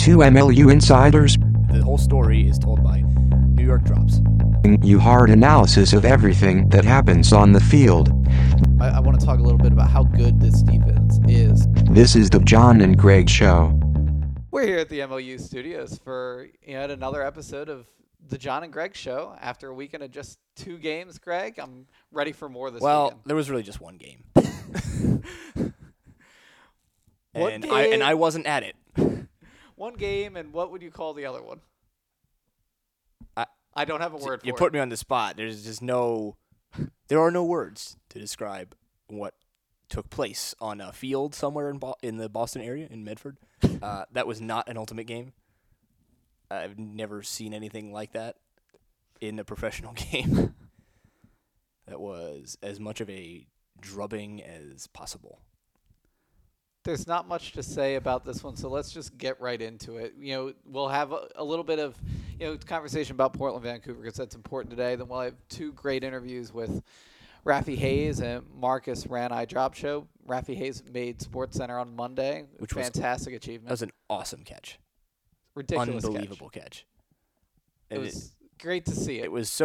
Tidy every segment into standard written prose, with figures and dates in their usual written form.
Two MLU insiders. The whole story is told by New York Drops. You hard analysis of everything that happens on the field. I want to talk a little bit about how good this defense is. This is the John and Greg Show. We're here at the MLU studios for yet another episode of the John and Greg Show. After a weekend of just 2 games, Greg, I'm ready for more this Well, weekend. there was really just one game. One and game? I wasn't at it. One game, and what would you call the other one? I don't have a word for it. You put me on the spot. There's just there are no words to describe what took place on a field somewhere in the Boston area, in Medford. That was not an ultimate game. I've never seen anything like that in a professional game. That was as much of a drubbing as possible. There's not much to say about this one, so let's just get right into it. We'll have a little bit of, conversation about Portland, Vancouver, because that's important today. Then we'll have 2 great interviews with Rafi Hayes and Marcus Ranai Job Show. Rafi Hayes made SportsCenter on Monday, which was fantastic achievement. That was an awesome catch. Ridiculous Unbelievable catch. It was great to see it. It was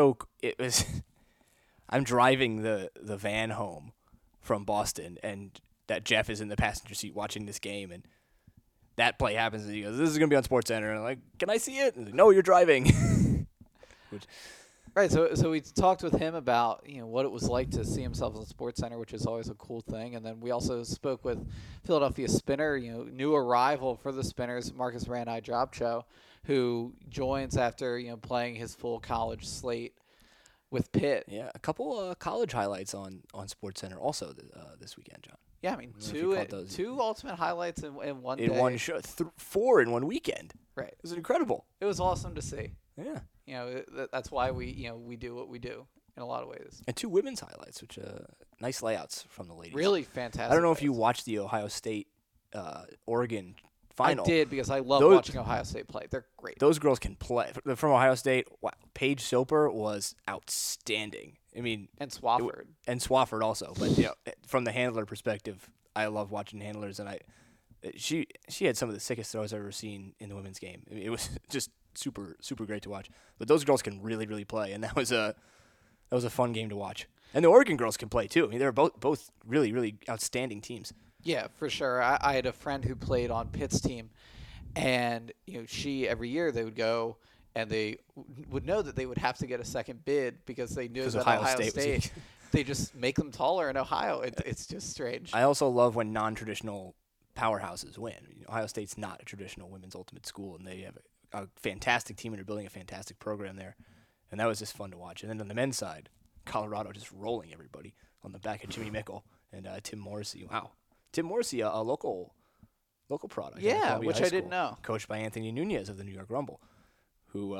I'm driving the van home from Boston, and that Jeff is in the passenger seat watching this game, and that play happens, and he goes, "This is going to be on SportsCenter." And I'm like, "Can I see it?" And he's like, "No, you're driving." Right, so we talked with him about what it was like to see himself on SportsCenter, which is always a cool thing. And then we also spoke with Philadelphia Spinner, new arrival for the Spinners, Marcus Ranai Job Show, who joins after playing his full college slate with Pitt. Yeah, a couple college highlights on SportsCenter also this weekend, John. Yeah, I mean, two ultimate highlights in one day. In one show. 4 in one weekend. Right. It was incredible. It was awesome to see. Yeah. That's why we do what we do in a lot of ways. And 2 women's highlights, which nice layouts from the ladies. Really fantastic. I don't know if you watched the Ohio State Oregon final. I did, because I love watching Ohio State play. They're great. Those girls can play. From Ohio State, wow, Paige Soper was outstanding. I mean, and Swafford. And Swafford also. But from the handler perspective, I love watching handlers, and she had some of the sickest throws I've ever seen in the women's game. I mean, it was just super, super great to watch. But those girls can really, really play, and that was a fun game to watch. And the Oregon girls can play too. I mean, they're both really, really outstanding teams. Yeah, for sure. I had a friend who played on Pitt's team, and she every year they would go and they would know that they would have to get a second bid because they knew that Ohio State they just make them taller in Ohio. It's just strange. I also love when non-traditional powerhouses win. Ohio State's not a traditional women's ultimate school, and they have a fantastic team, and they're building a fantastic program there. And that was just fun to watch. And then on the men's side, Colorado just rolling everybody on the back of Jimmy Mickle and Tim Morrissey. Wow. Tim Morrissey, a local product. Yeah, which I didn't know. Coached by Anthony Nunez of the New York Rumble, who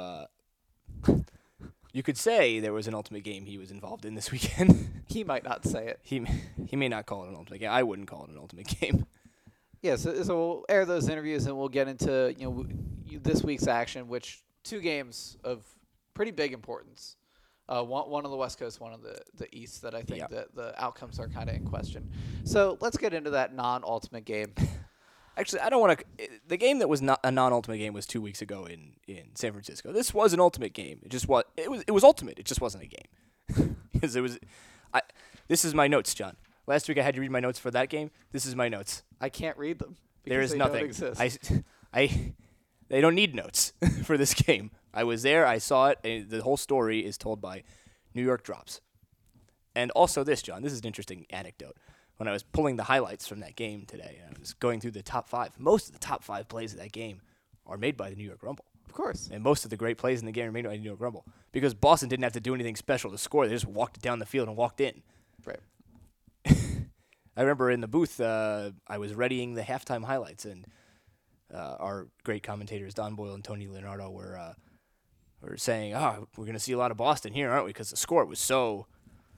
you could say there was an ultimate game he was involved in this weekend. He might not say it. He may not call it an ultimate game. I wouldn't call it an ultimate game. Yeah, so we'll air those interviews and we'll get into this week's action, which 2 games of pretty big importance. One on the West Coast, one on the East, that I think that the outcomes are kind of in question. So let's get into that non-ultimate game. Actually, I don't want to. The game that was not a non-ultimate game was 2 weeks ago in San Francisco. This was an ultimate game. It just was. It was ultimate. It just wasn't a game. Because it was. This is my notes, John. Last week I had you read my notes for that game. This is my notes. I can't read them. There is they nothing. Don't exist. They don't need notes for this game. I was there. I saw it. And the whole story is told by New York Drops. And also this, John. This is an interesting anecdote. When I was pulling the highlights from that game today, I was going through the top 5. Most of the top 5 plays of that game are made by the New York Rumble. Of course. And most of the great plays in the game are made by the New York Rumble. Because Boston didn't have to do anything special to score. They just walked down the field and walked in. Right. I remember in the booth, I was readying the halftime highlights, and our great commentators, Don Boyle and Tony Leonardo, were saying, we're going to see a lot of Boston here, aren't we? Because the score was so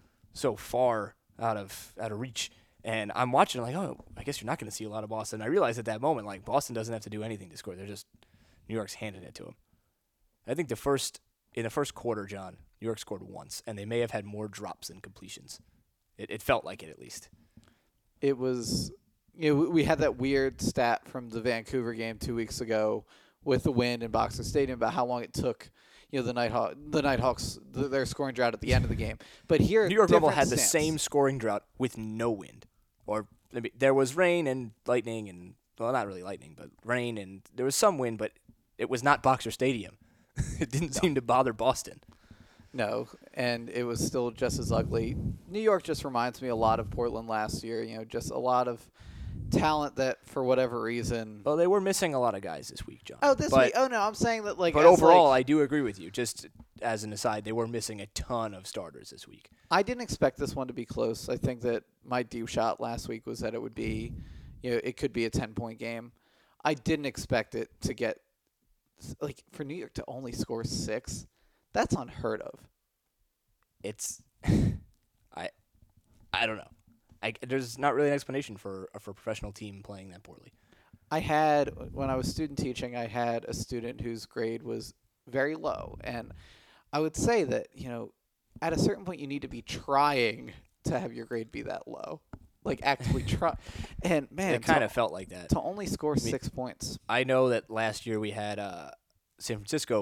far out of reach. And I'm watching, like, I guess you're not going to see a lot of Boston. I realized at that moment, like, Boston doesn't have to do anything to score. They're just, New York's handing it to them. I think in the first quarter, John, New York scored once, and they may have had more drops than completions. It felt like it, at least. It was, we had that weird stat from the Vancouver game 2 weeks ago with the win in Boxer Stadium about how long it took, the Nighthawks, their scoring drought at the end of the game. But here, New York Rebel had the stance. same scoring drought with no wind. Or maybe there was rain and lightning and, well, not really lightning, but rain, and there was some wind, but it was not Boxer Stadium. It didn't seem to bother Boston. No, and it was still just as ugly. New York just reminds me a lot of Portland last year. Just a lot of talent that, for whatever reason. Well, they were missing a lot of guys this week, John. Oh, this week. Oh no, I'm saying that But overall, I do agree with you. Just as an aside, they were missing a ton of starters this week. I didn't expect this one to be close. I think that my deep shot last week was that it would be, it could be a 10-point game. I didn't expect it to get, for New York to only score 6. That's unheard of. It's, I don't know. There's not really an explanation for a professional team playing that poorly. When I was student teaching, I had a student whose grade was very low. And I would say that, at a certain point you need to be trying to have your grade be that low. Actively try. And, man. It kind of felt like that. To only score 6 points. I know that last year we had San Francisco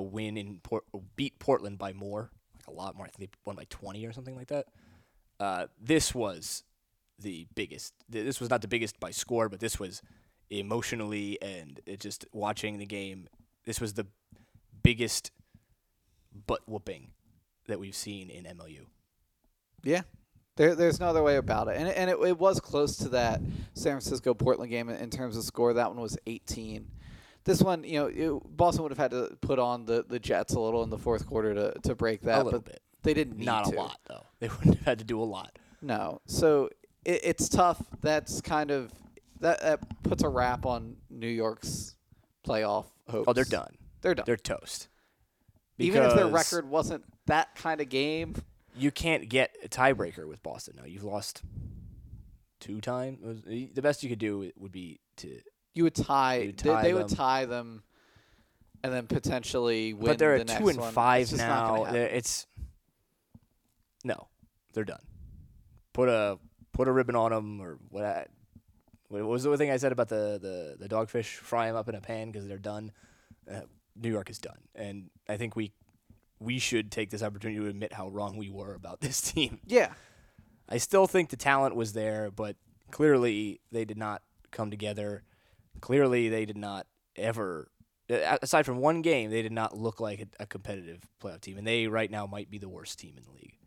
beat Portland by more, a lot more. I think they won by 20 or something like that. This was the biggest. This was not the biggest by score, but this was emotionally and just watching the game. This was the biggest butt whooping that we've seen in MLU. Yeah. There's no other way about it. And it was close to that San Francisco-Portland game in terms of score. That one was 18. This one, Boston would have had to put on the Jets a little in the fourth quarter to break that. A little bit. They didn't need to. Not a lot, though. They wouldn't have had to do a lot. No. So it's tough. That's kind of that puts a wrap on New York's playoff hopes. Oh, they're done. They're done. They're toast. Even if their record wasn't that kind of game. You can't get a tiebreaker with Boston. No, you've lost 2 times. The best you could do would be to. You would tie. They would them. tie them, and then potentially win. But they're the at next 2-5 now. It's no, they're done. Put a ribbon on them, or what was the thing I said about the dogfish? Fry them up in a pan because they're done. New York is done, and I think we should take this opportunity to admit how wrong we were about this team. Yeah. I still think the talent was there, but clearly they did not come together. Clearly they did not ever, aside from one game, they did not look like a competitive playoff team. And they right now might be the worst team in the league.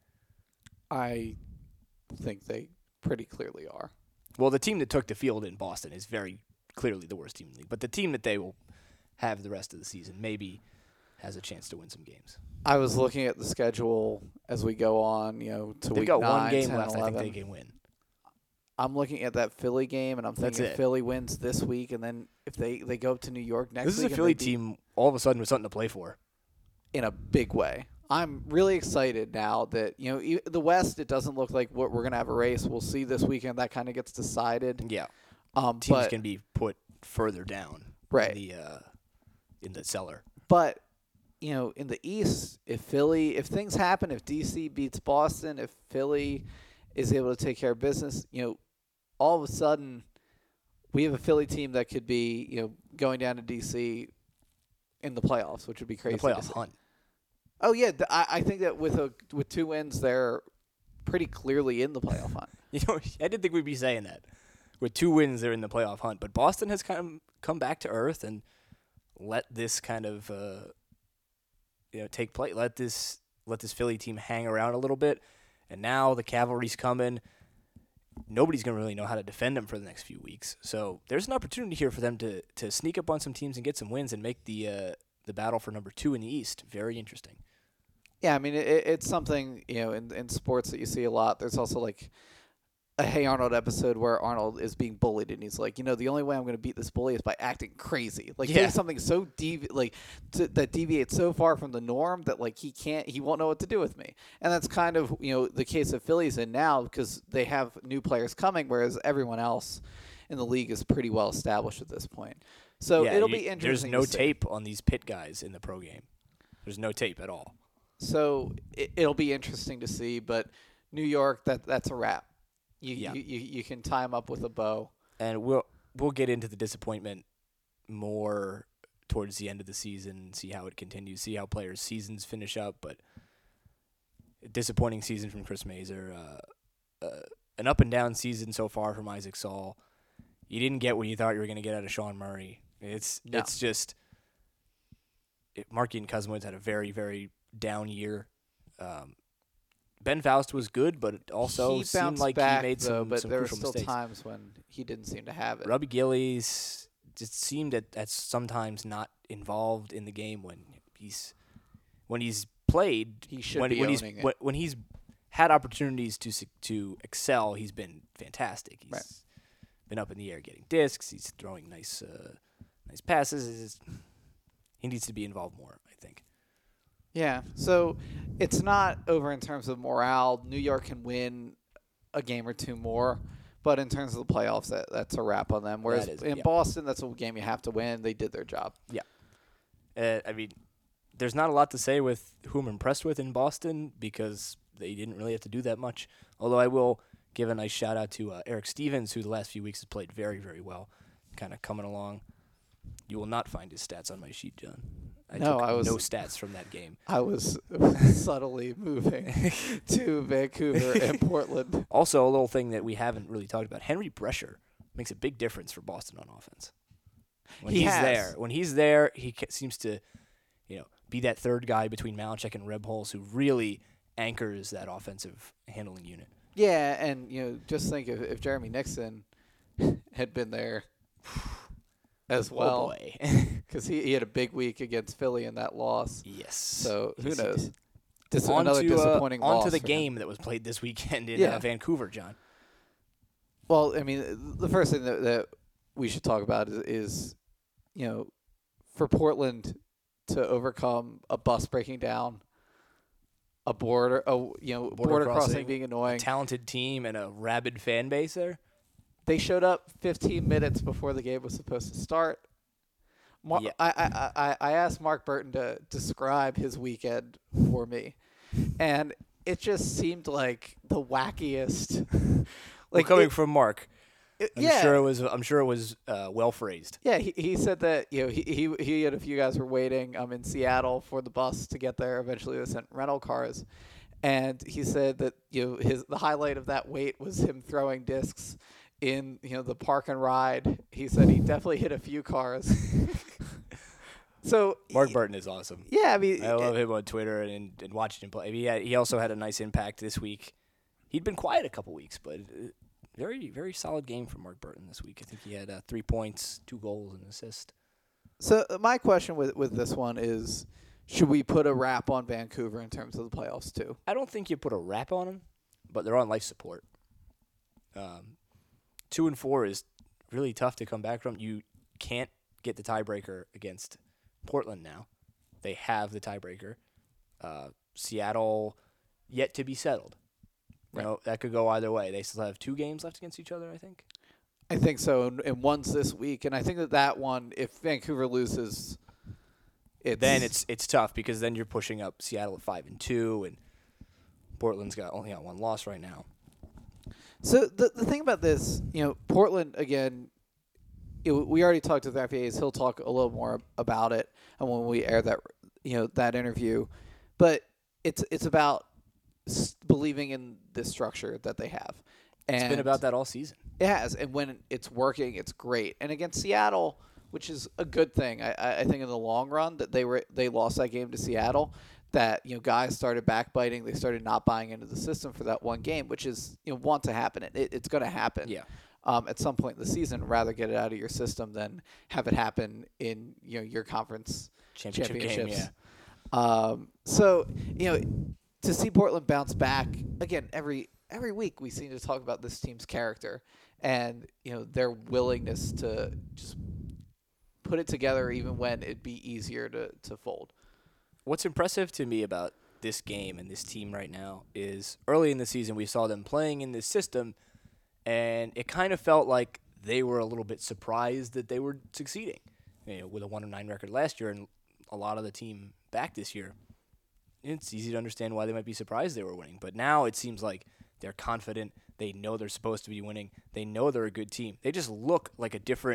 I think they pretty clearly are. Well, the team that took the field in Boston is very clearly the worst team in the league. But the team that they will have the rest of the season maybe has a chance to win some games. I was looking at the schedule as we go on, to They've week got 9, one game 10, left 11. I think they can win. I'm looking at that Philly game, and I'm thinking That's it. Philly wins this week, and then if they go up to New York next week. This is a Philly team all of a sudden with something to play for. In a big way. I'm really excited now that, the West, it doesn't look like we're going to have a race. We'll see this weekend. That kind of gets decided. Yeah. Teams but, can be put further down right. in the cellar. But, in the East, if things happen, if DC beats Boston, if Philly is able to take care of business, all of a sudden we have a Philly team that could be, going down to DC in the playoffs, which would be crazy. The playoff hunt. Oh yeah, I think that with 2 wins, they're pretty clearly in the playoff hunt. I didn't think we'd be saying that. With 2 wins, they're in the playoff hunt. But Boston has kind of come back to earth and let this kind of take place. Let this Philly team hang around a little bit. And now the cavalry's coming. Nobody's going to really know how to defend them for the next few weeks. So there's an opportunity here for them to sneak up on some teams and get some wins and make the battle for number 2 in the East very interesting. Yeah, I mean, it's something, in sports that you see a lot. There's also, a Hey Arnold episode where Arnold is being bullied, and he's like, the only way I'm going to beat this bully is by acting crazy. Doing something so that deviates so far from the norm that, he won't know what to do with me. And that's kind of, the case of Phillies in now because they have new players coming, whereas everyone else in the league is pretty well established at this point. So it'll be interesting. There's no tape on these pit guys in the pro game. There's no tape at all. So it'll be interesting to see, but New York, that's a wrap. You can tie them up with a bow. And we'll get into the disappointment more towards the end of the season, see how it continues, see how players' seasons finish up. But a disappointing season from Chris Mazur. An up-and-down season so far from Isaac Saul. You didn't get what you thought you were going to get out of Sean Murray. It's just Markian Kuzmowicz had a very, very down year. Ben Faust was good, but it also seemed like he made some but there were crucial still mistakes. times when he didn't seem to have it. Robbie Gillies just seemed at sometimes not involved in the game when he's played. He should when, be when owning he's it. when he's had opportunities to excel. He's been fantastic. He's been up in the air getting discs. He's throwing nice passes. He needs to be involved more, I think. Yeah, so it's not over in terms of morale. New York can win a game or two more, but in terms of the playoffs, that's a wrap on them. Whereas in Boston, that's a game you have to win. They did their job. Yeah. I mean, there's not a lot to say with who I'm impressed with in Boston because they didn't really have to do that much. Although I will give a nice shout-out to Eric Stevens, who the last few weeks has played very, very well, kind of coming along. You will not find his stats on my sheet, John. I took no stats from that game. I was subtly moving to Vancouver and Portland. Also, a little thing that we haven't really talked about, Henry Brescher makes a big difference for Boston on offense. When he's there, he seems to be that third guy between Malachek and Rebholz who really anchors that offensive handling unit. Yeah, and just think if Jeremy Nixon had been there as well, because he had a big week against Philly in that loss. Yes. So who knows? Another disappointing loss. On to the game that was played this weekend in Vancouver, John. Well, I mean, the first thing that we should talk about is for Portland to overcome a bus breaking down, a border crossing being annoying, a talented team and a rabid fan base there. They showed up 15 minutes before the game was supposed to start. I asked Mark Burton to describe his weekend for me, and it just seemed like the wackiest. Coming from Mark, I'm sure it was well phrased. Yeah, he said that he and a few guys were waiting in Seattle for the bus to get there. Eventually, they sent rental cars, and he said that the highlight of that wait was him throwing discs in the park and ride. He said he definitely hit a few cars. So Mark Burton is awesome. Yeah, I mean, I love him on Twitter and watching him play. I mean, he also had a nice impact this week. He'd been quiet a couple weeks, but very, very solid game from Mark Burton this week. I think he had 3 points, 2 goals, and an assist. So my question with this one is, should we put a wrap on Vancouver in terms of the playoffs too? I don't think you put a wrap on them, but they're on life support. 2-4 is really tough to come back from. You can't get the tiebreaker against Portland now. They have the tiebreaker. Seattle yet to be settled. Right. That could go either way. They still have 2 games left against each other, I think. I think so, and one's this week. And I think that one, if Vancouver loses, then it's tough because then you're pushing up Seattle at 5-2, and Portland's only got 1 loss right now. So the thing about this, Portland, again, we already talked to the FAs. He'll talk a little more about it and when we air that that interview. But it's about believing in this structure that they have. And it's been about that all season. It has, and when it's working, it's great. And against Seattle, which is a good thing, I think in the long run that they lost that game to Seattle. That guys started backbiting, they started not buying into the system for that one game, which is want to happen. It's going to happen. Yeah. At some point in the season, rather get it out of your system than have it happen in your conference championships. Game, yeah. So to see Portland bounce back again every week, we seem to talk about this team's character and their willingness to just put it together even when it'd be easier to fold. What's impressive to me about this game and this team right now is early in the season we saw them playing in this system, and it kind of felt like they were a little bit surprised that they were succeeding. With a 1-9 record last year and a lot of the team back this year, it's easy to understand why they might be surprised they were winning. But now it seems like they're confident. They know they're supposed to be winning. They know they're a good team. They just look like a different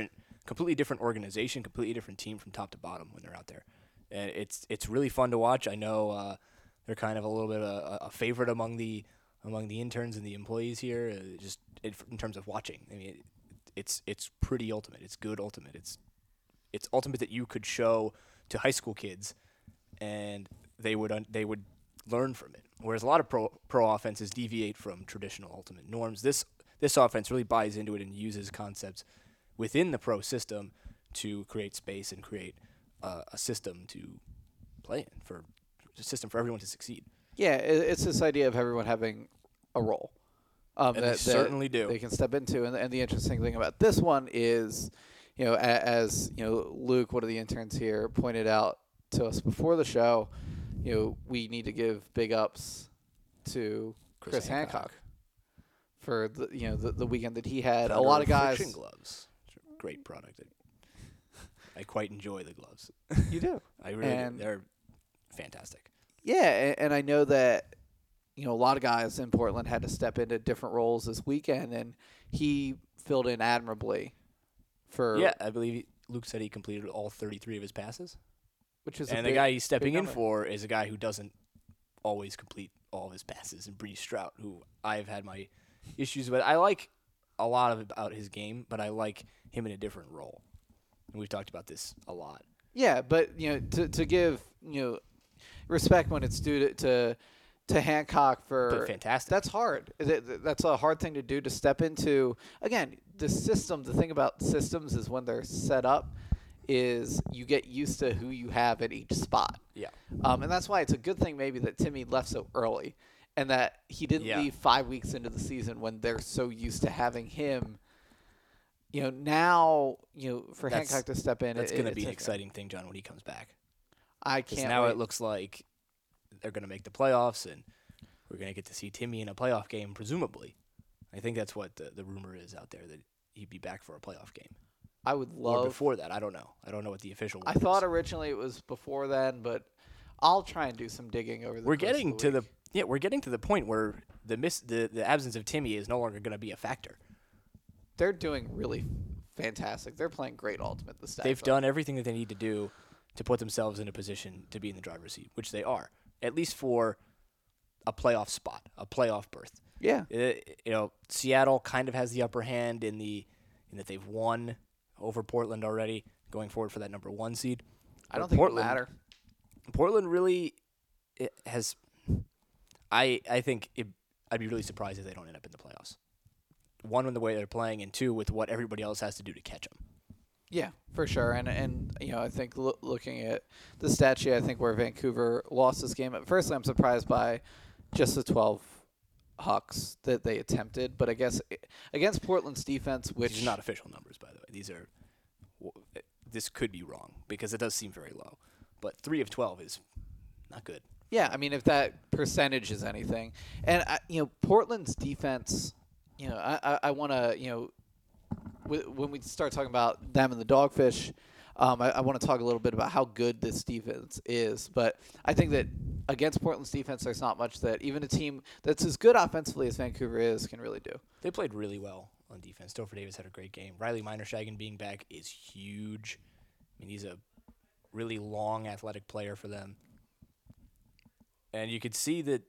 completely different organization, completely different team from top to bottom when they're out there, and it's really fun to watch. I know they're kind of a little bit a favorite among the interns and the employees here, in terms of watching. I mean, it's pretty ultimate. It's good ultimate. It's ultimate that you could show to high school kids, and they would learn from it. Whereas a lot of pro offenses deviate from traditional ultimate norms. This offense really buys into it and uses concepts within the pro system to create space and create a system to play in, for a system for everyone to succeed. Yeah, it's this idea of everyone having a role. And they certainly do. They can step into, and the interesting thing about this one is, as Luke, one of the interns here, pointed out to us before the show, we need to give big ups to Chris Hancock for the weekend that he had. Founder a lot of guys. Friction gloves, great product. I quite enjoy the gloves. You do. I really do. They're fantastic. Yeah, and I know that a lot of guys in Portland had to step into different roles this weekend, and he filled in admirably. I believe Luke said he completed all 33 of his passes. And the guy he's stepping in for is a guy who doesn't always complete all of his passes, and Bree Strout, who I've had my issues with. I like a lot about his game, but I like him in a different role. And we've talked about this a lot. Yeah, but to give respect when it's due to Hancock But fantastic. That's hard. That's a hard thing to do, to step into. Again, the system. The thing about systems is when they're set up, is you get used to who you have at each spot. Yeah. And that's why it's a good thing maybe that Timmy left so early, and that he didn't leave 5 weeks into the season when they're so used to having him. Now, for Hancock to step in, that's going to be an exciting thing, John, when he comes back. I can't. Now wait. it looks like they're going to make the playoffs, and we're going to get to see Timmy in a playoff game, presumably. I think that's what the rumor is out there, that he'd be back for a playoff game. I would love. Or before that, I don't know. I don't know what the official word I thought originally it was before then, but I'll try and do some digging over the We're course getting of to the the week. we're getting to the point where the absence of Timmy is no longer going to be a factor. They're doing really fantastic. They're playing great ultimate this They've done everything that they need to do to put themselves in a position to be in the driver's seat, which they are, at least for a playoff spot, a playoff berth. Yeah. Seattle kind of has the upper hand in that they've won over Portland already, going forward for that number 1 seed. I don't think it matter. Portland really has. I think I'd be really surprised if they don't end up in the playoffs. 1, in the way they're playing, and 2, with what everybody else has to do to catch them. Yeah, for sure. And I think looking at the stat sheet, I think where Vancouver lost this game. Firstly, I'm surprised by just the 12 hucks that they attempted, but I guess against Portland's defense, which these are not official numbers, by the way. This could be wrong because it does seem very low, but 3 of 12 is not good. Yeah, I mean, if that percentage is anything, and Portland's defense, I want to, when we start talking about them and the Dogfish, I want to talk a little bit about how good this defense is. But I think that against Portland's defense, there's not much that even a team that's as good offensively as Vancouver is can really do. They played really well on defense. Topher Davis had a great game. Riley Minershagen being back is huge. I mean, he's a really long, athletic player for them. And you could see that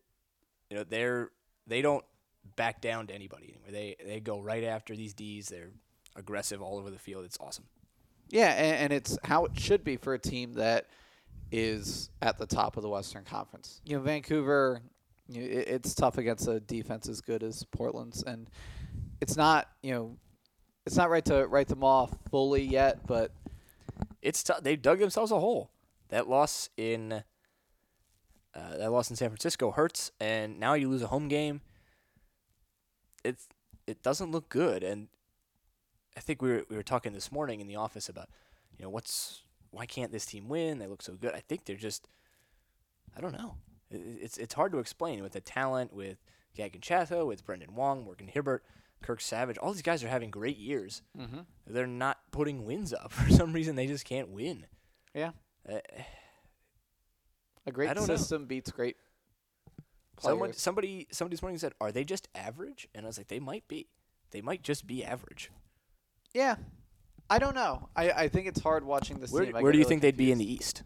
they don't back down to anybody anymore. They go right after these Ds. They're aggressive all over the field. It's awesome. Yeah, and it's how it should be for a team that is at the top of the Western Conference. Vancouver, it's tough against a defense as good as Portland's, and it's not right to write them off fully yet, but it's tough. They dug themselves a hole. That loss in San Francisco hurts, and now you lose a home game. It doesn't look good, and I think we were talking this morning in the office about why can't this team win? They look so good. I think they're just, I don't know. It's hard to explain with the talent, with Gagin Chatho, with Brendan Wong, Morgan Hibbert, Kirk Savage. All these guys are having great years. Mm-hmm. They're not putting wins up. For some reason, they just can't win. Yeah. A great system beats great players. Somebody this morning said, are they just average? And I was like, they might be. They might just be average. Yeah. I don't know. I think it's hard watching this team. Where do you think they'd be in the East?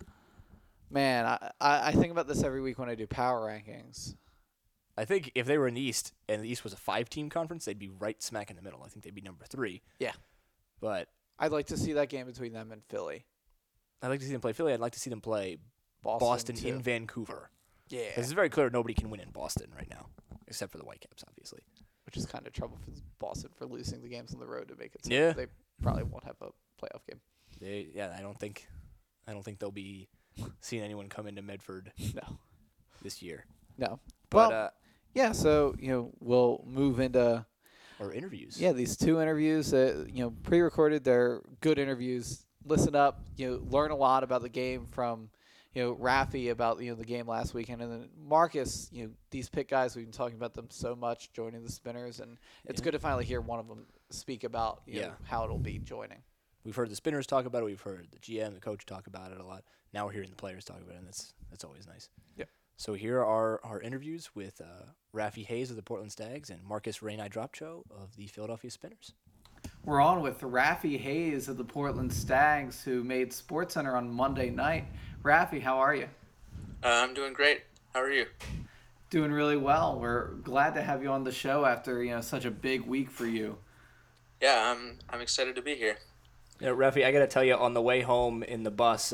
Man, I think about this every week when I do power rankings. I think if they were in the East and the East was a 5-team conference, they'd be right smack in the middle. I think they'd be number 3. Yeah. But I'd like to see that game between them and Philly. I'd like to see them play Philly. I'd like to see them play Boston too. in Vancouver. Yeah. It's very clear nobody can win in Boston right now, except for the Whitecaps, obviously. Which is kind of trouble for Boston for losing the games on the road to make it so Yeah. they probably won't have a playoff game. I don't think they'll be seeing anyone come into Medford No. this year. No. But Well, yeah, so, we'll move into or interviews. these 2 interviews pre-recorded. They're good interviews. Listen up, learn a lot about the game from Rafi about the game last weekend, and then Marcus, these pick guys, we've been talking about them so much joining the Spinners, and it's good to finally hear one of them speak about how it'll be joining. We've heard the Spinners talk about it. We've heard the GM, the coach talk about it a lot. Now we're hearing the players talk about it, and that's always nice. Yep. So here are our interviews with Rafi Hayes of the Portland Stags and Marcus Rainey-Dropcho of the Philadelphia Spinners. We're on with Rafi Hayes of the Portland Stags, who made SportsCenter on Monday night. Rafi, how are you? I'm doing great. How are you? Doing really well. We're glad to have you on the show after such a big week for you. Yeah, I'm excited to be here. Rafi, I got to tell you, on the way home in the bus,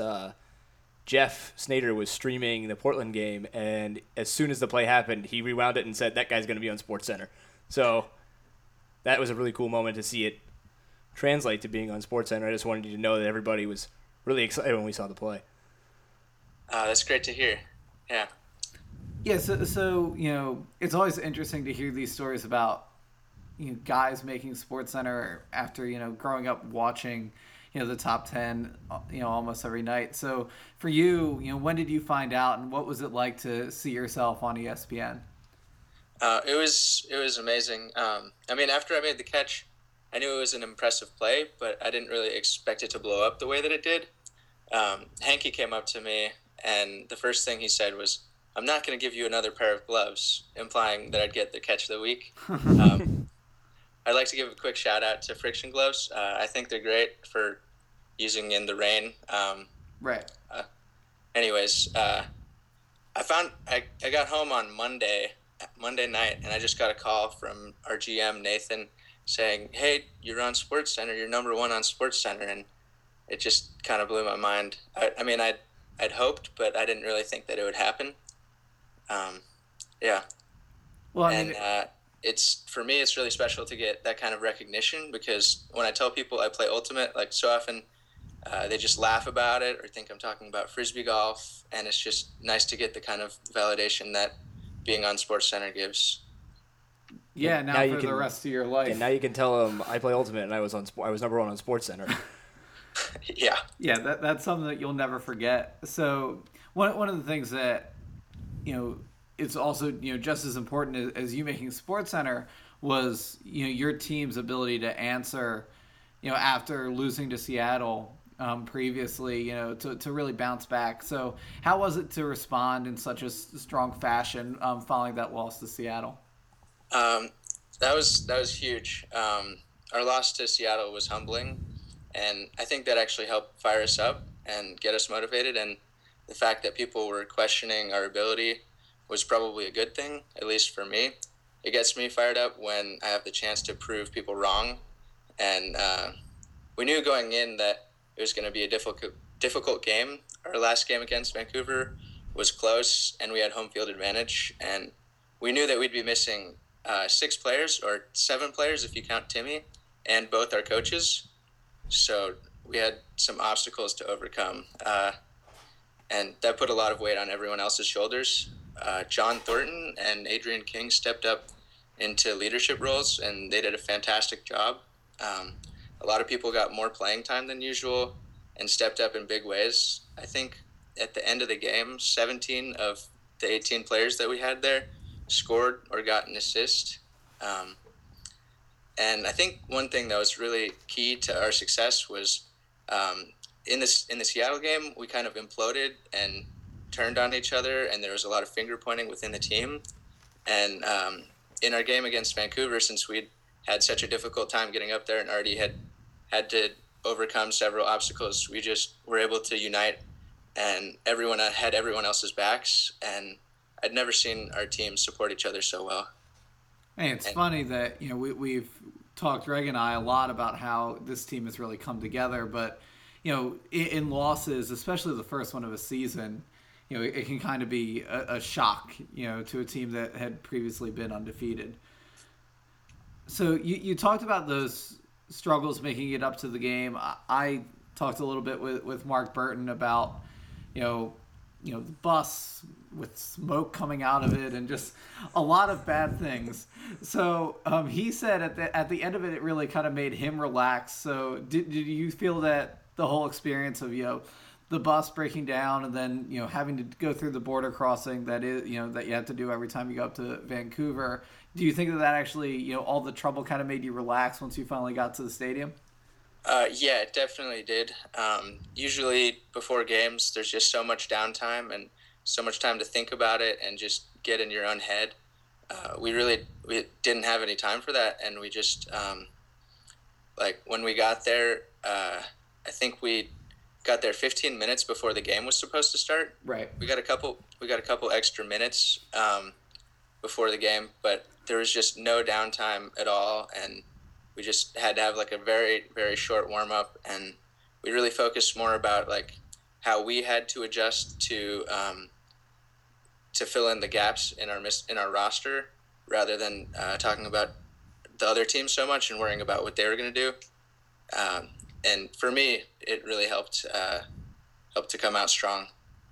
Jeff Snyder was streaming the Portland game, and as soon as the play happened, he rewound it and said, that guy's going to be on SportsCenter. So that was a really cool moment to see it translate to being on SportsCenter. I just wanted you to know that everybody was really excited when we saw the play. That's great to hear. Yeah. Yeah, so it's always interesting to hear these stories about guys making SportsCenter after growing up watching the top 10 almost every night. So for you, when did you find out, and what was it like to see yourself on ESPN? It was amazing. After I made the catch, I knew it was an impressive play, but I didn't really expect it to blow up the way that it did. Hanky came up to me, and the first thing he said was, "I'm not going to give you another pair of gloves," implying that I'd get the catch of the week. I'd like to give a quick shout out to Friction Gloves. I think they're great for using in the rain. Right. Anyways, I got home on Monday night, and I just got a call from our GM, Nathan, saying, "Hey, you're on SportsCenter. You're number 1 on SportsCenter," and it just kind of blew my mind. I'd hoped, but I didn't really think that it would happen. Yeah. Well, For me, it's really special to get that kind of recognition, because when I tell people I play Ultimate, like, so often they just laugh about it or think I'm talking about Frisbee golf, and it's just nice to get the kind of validation that being on SportsCenter gives. Yeah, now for the rest of your life. And now you can tell them I play Ultimate and I was number 1 on SportsCenter. Yeah. Yeah, that's something that you'll never forget. So one of the things that it's also just as important as you making SportsCenter was your team's ability to answer after losing to Seattle previously, to really bounce back. So how was it to respond in such a strong fashion following that loss to Seattle? That was huge. Our loss to Seattle was humbling, and I think that actually helped fire us up and get us motivated. And the fact that people were questioning our ability was probably a good thing, at least for me. It gets me fired up when I have the chance to prove people wrong. And we knew going in that it was going to be a difficult game. Our last game against Vancouver was close, and we had home field advantage. And we knew that we'd be missing 6 players, or 7 players if you count Timmy, and both our coaches. So we had some obstacles to overcome. And that put a lot of weight on everyone else's shoulders. John Thornton and Adrian King stepped up into leadership roles, and they did a fantastic job. A lot of people got more playing time than usual and stepped up in big ways. I think at the end of the game, 17 of the 18 players that we had there scored or got an assist. And I think one thing that was really key to our success was in the Seattle game, we kind of imploded and turned on each other, and there was a lot of finger pointing within the team. And in our game against Vancouver, since we'd had such a difficult time getting up there and already had had to overcome several obstacles, we just were able to unite, and everyone had everyone else's backs, and I'd never seen our team support each other so well. Hey, it's funny that we've talked, Greg and I, a lot about how this team has really come together, but in losses, especially the first one of a season, it can kind of be a shock, to a team that had previously been undefeated. So you talked about those struggles making it up to the game. I talked a little bit with Mark Burton about, the bus with smoke coming out of it and just a lot of bad things. So he said at the end of it, it really kind of made him relax. So did you feel that the whole experience of, the bus breaking down and then, having to go through the border crossing that you have to do every time you go up to Vancouver, do you think that actually, all the trouble kind of made you relax once you finally got to the stadium? Yeah, it definitely did. Usually before games, there's just so much downtime and so much time to think about it and just get in your own head. We didn't have any time for that, and we just when we got there, I think we got there 15 minutes before the game was supposed to start. Right. We got a couple extra minutes before the game, but there was just no downtime at all, and we just had to have a very, very short warm up, and we really focused more about how we had to adjust to fill in the gaps in our roster, rather than talking about the other team so much and worrying about what they were going to do. And for me, it really helped to come out strong.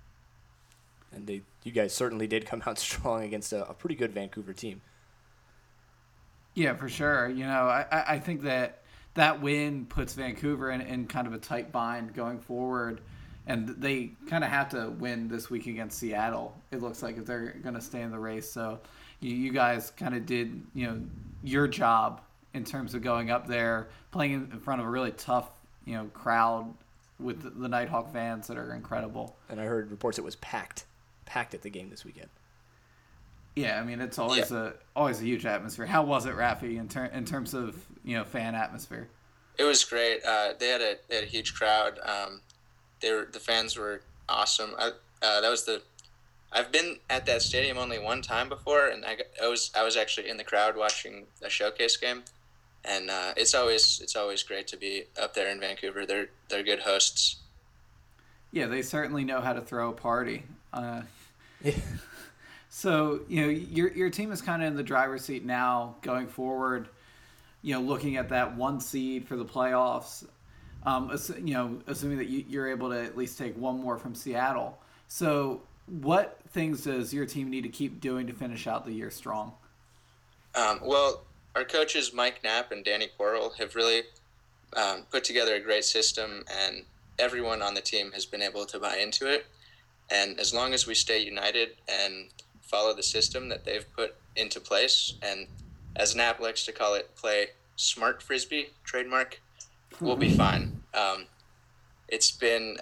And you guys certainly did come out strong against a pretty good Vancouver team. Yeah, for sure. I think that win puts Vancouver in kind of a tight bind going forward, and they kind of have to win this week against Seattle, it looks like, if they're going to stay in the race. So you guys kind of did, your job in terms of going up there, playing in front of a really tough, crowd with the Nighthawk fans that are incredible. And I heard reports it was packed at the game this weekend. Yeah, I mean, it's always a huge atmosphere. How was it, Rafi, in terms of fan atmosphere? It was great. They had a huge crowd. The fans were awesome. I've been at that stadium only one time before, and I was actually in the crowd watching a showcase game, and it's always great to be up there in Vancouver. They're good hosts. Yeah, they certainly know how to throw a party. Yeah. So, your team is kind of in the driver's seat now going forward, looking at that 1 seed for the playoffs, assuming that you're able to at least take one more from Seattle. So what things does your team need to keep doing to finish out the year strong? Well, our coaches, Mike Knapp and Danny Quarrell, have really put together a great system, and everyone on the team has been able to buy into it. And as long as we stay united and follow the system that they've put into place, and as Knapp likes to call it, play smart Frisbee, trademark, we'll be fine. It's been,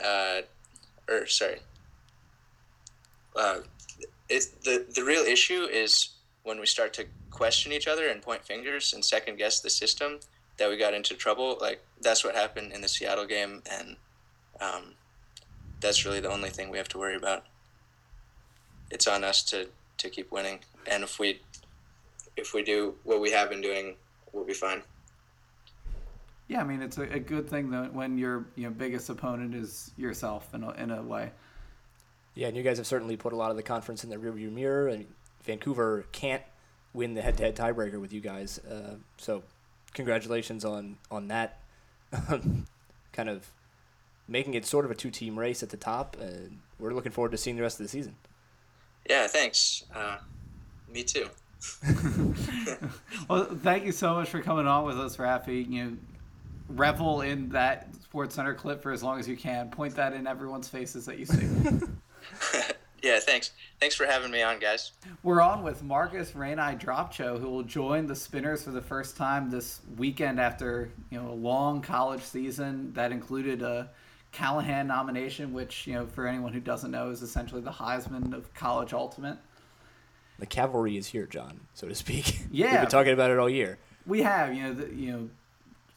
the real issue is when we start to question each other and point fingers and second guess the system, that we got into trouble. That's what happened in the Seattle game, and that's really the only thing we have to worry about. It's on us to keep winning, and if we do what we have been doing, we'll be fine. Yeah, I mean, it's a good thing that when your biggest opponent is yourself in a way. Yeah, and you guys have certainly put a lot of the conference in the rearview mirror, and Vancouver can't win the head-to-head tiebreaker with you guys. So congratulations on that, kind of making it sort of a 2-team race at the top. And we're looking forward to seeing the rest of the season. Yeah, thanks. Me too. Well, thank you so much for coming on with us, Rafi. Revel in that SportsCenter clip for as long as you can. Point that in everyone's faces that you see. Yeah, thanks. Thanks for having me on, guys. We're on with Marcus Rainey Dropcho, who will join the Spinners for the first time this weekend after a long college season that included a Callahan nomination, which for anyone who doesn't know is essentially the Heisman of college ultimate. The cavalry is here, John, so to speak. Yeah, we've been talking about it all year. We have, the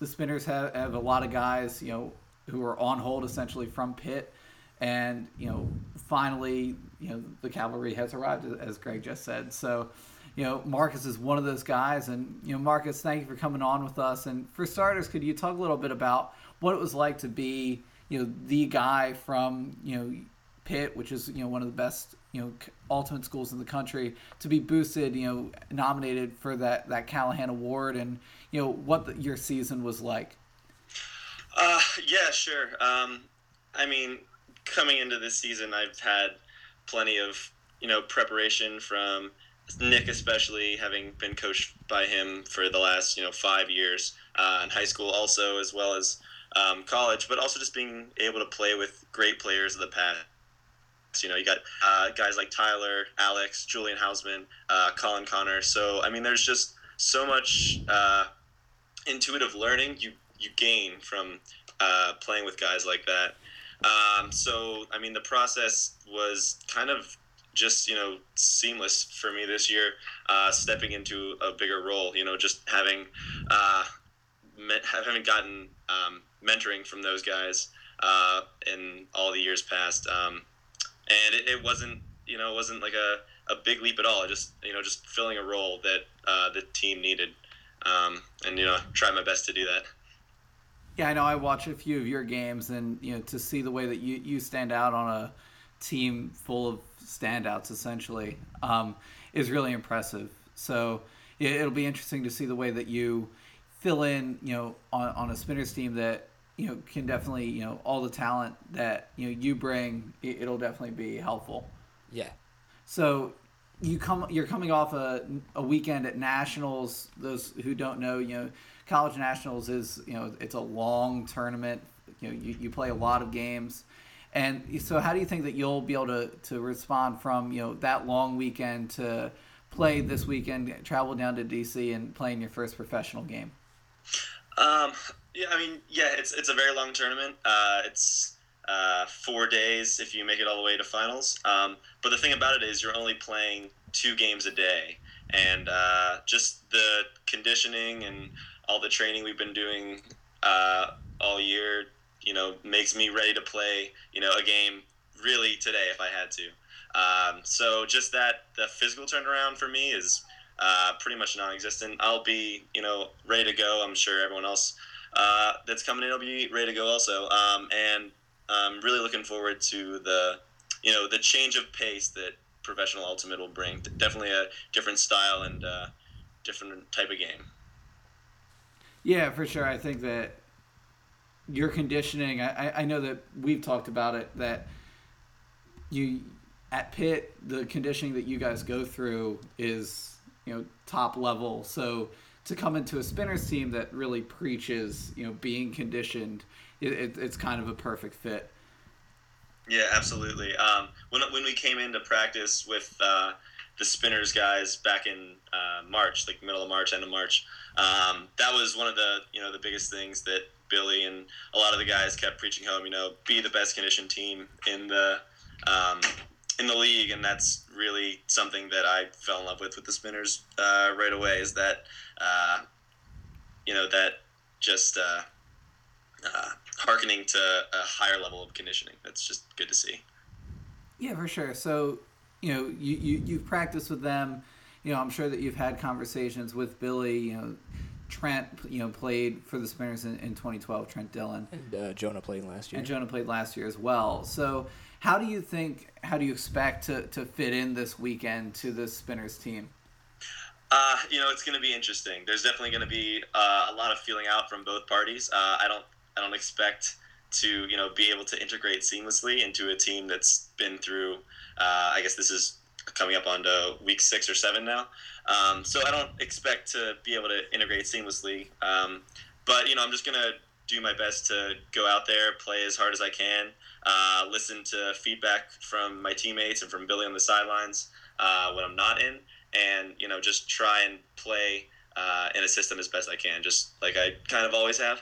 the Spinners have a lot of guys, who are on hold essentially from Pitt. And, finally, the cavalry has arrived, as Greg just said. So, Marcus is one of those guys. And, Marcus, thank you for coming on with us. And for starters, could you talk a little bit about what it was like to be, the guy from, Pitt, which is, one of the best, ultimate schools in the country, to be boosted, nominated for that Callahan Award, and, what your season was like? Yeah, sure. I mean, coming into this season, I've had plenty of, preparation from Nick, especially having been coached by him for the last, 5 years, in high school also, as well as college, but also just being able to play with great players of the past. You got guys like Tyler, Alex, Julian Hausman, Colin Connor. So, I mean, there's just so much intuitive learning you gain from playing with guys like that. So, I mean, the process was kind of just, seamless for me this year, stepping into a bigger role, just having gotten mentoring from those guys in all the years past. And it wasn't, it wasn't like a big leap at all. It just, just filling a role that the team needed. And, try my best to do that. Yeah, I know. I watch a few of your games, and to see the way that you stand out on a team full of standouts, essentially, is really impressive. So it'll be interesting to see the way that you fill in, on a Spinners team that can definitely, all the talent that you bring. It'll definitely be helpful. Yeah. So you're coming off a weekend at Nationals. Those who don't know, College Nationals is, it's a long tournament. You play a lot of games. And so how do you think that you'll be able to respond from, that long weekend to play this weekend, travel down to D.C. and playing your first professional game? Yeah, I mean, it's a very long tournament. It's 4 days if you make it all the way to finals. But the thing about it is you're only playing 2 games a day. And just the conditioning and all the training we've been doing all year, makes me ready to play, a game really today if I had to. So just the physical turnaround for me is pretty much non-existent. I'll be, ready to go. I'm sure everyone else that's coming in will be ready to go also. And I'm really looking forward to the change of pace that professional ultimate will bring. Definitely a different style and different type of game. Yeah, for sure. I think that your conditioning, I know that we've talked about it, that you at Pitt, the conditioning that you guys go through is, top level. So to come into a Spinners team that really preaches, being conditioned, it's kind of a perfect fit. Yeah, absolutely. When we came into practice with the Spinners guys back in March, like middle of March, end of March, that was one of the the biggest things that Billy and a lot of the guys kept preaching home. Be the best conditioned team in the league, and that's really something that I fell in love with the Spinners right away. Is that that just hearkening to a higher level of conditioning. That's just good to see. Yeah, for sure. So you've practiced with them. I'm sure that you've had conversations with Billy. Trent, played for the Spinners in 2012. Trent Dillon And Jonah played last year. And Jonah played last year as well. So how do you expect to fit in this weekend to this Spinners team? It's going to be interesting. There's definitely going to be a lot of feeling out from both parties. I don't expect to be able to integrate seamlessly into a team that's been through. I guess this is coming up onto week 6 or 7 now. So I don't expect to be able to integrate seamlessly. But I'm just going to do my best to go out there, play as hard as I can, listen to feedback from my teammates and from Billy on the sidelines when I'm not in, and just try and play in a system as best I can, just like I kind of always have.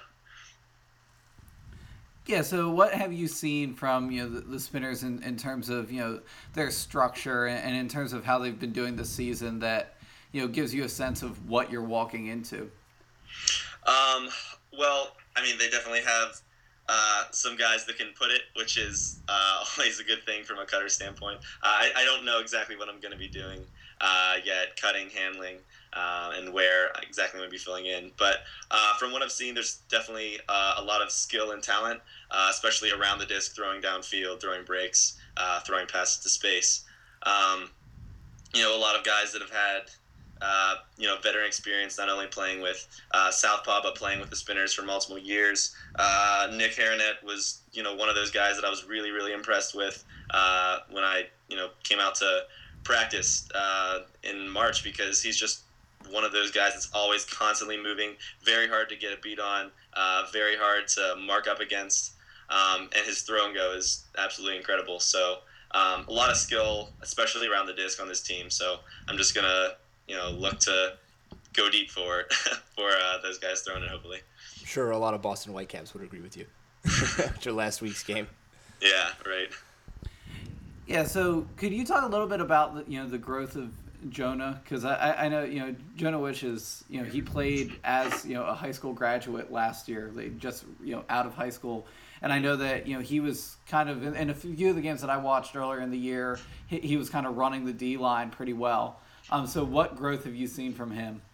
Yeah, so what have you seen from the Spinners in terms of their structure and in terms of how they've been doing this season that gives you a sense of what you're walking into? Well, I mean, they definitely have some guys that can put it, which is always a good thing from a cutter standpoint. I don't know exactly what I'm going to be doing yet, cutting, handling, and where exactly I'm going to be filling in. But from what I've seen, there's definitely a lot of skill and talent, especially around the disc, throwing downfield, throwing breaks, throwing passes to space. A lot of guys that have had veteran experience, not only playing with Southpaw, but playing with the spinners for multiple years. Nick Haranet was, one of those guys that I was really, really impressed with when I, came out to practice in March, because he's just one of those guys that's always constantly moving, very hard to get a beat on, very hard to mark up against, and his throw and go is absolutely incredible. So a lot of skill, especially around the disc on this team. So I'm just going to, look to go deep for it for those guys throwing it, hopefully. I'm sure a lot of Boston Whitecaps would agree with you after last week's game. Yeah, right. Yeah, so could you talk a little bit about the growth of Jonah? Because I know Jonah Wish is he played as a high school graduate last year, just out of high school, and I know that he was kind of in a few of the games that I watched earlier in the year, he was kind of running the D line pretty well. So what growth have you seen from him?